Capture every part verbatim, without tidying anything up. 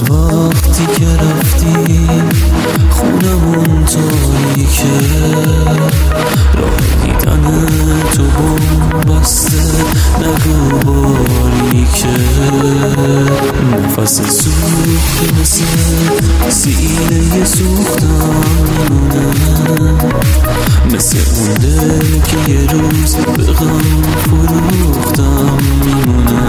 وقتی که رفتی خونمون تاریکه، راه دیدن تو بم بسته نگو باریکه، نفس سوخته مثل سینه سوختم میمونه، مثل اون دل که یه روز به غم فروختم میمونه.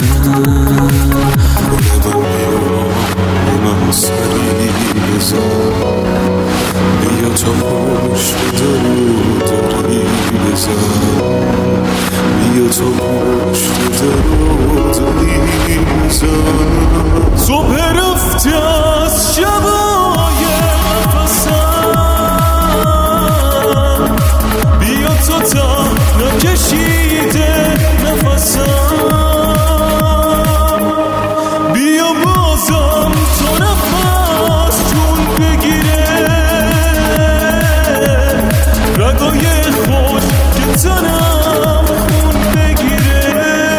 من سری بزن بیا تا پشت درو داری بزن، بیا تا پشت درو داری بزن. صبح رفتی از شبای نفسم، بیا تا تا نکشیده نفسم، بیا بازم تو نفس جون بگیره، رگای خوش که تنم خون بگیره.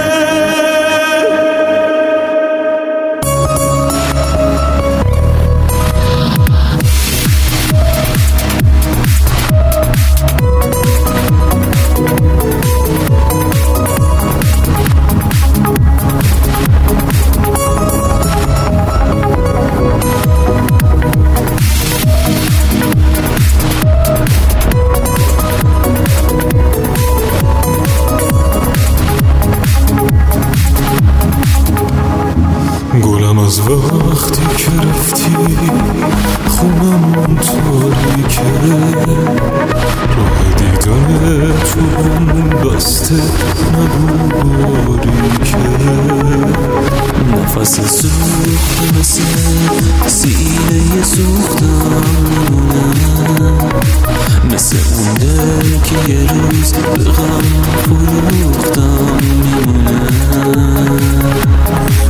گلم از وقتی که رفتی خونمون تاریکه، راه دیدن تو بم بسته نگو باریکه، نفس سوخته مثل سینه سوختم میمونه، مثل اون دل که یه روز به غم فروختم میمونه.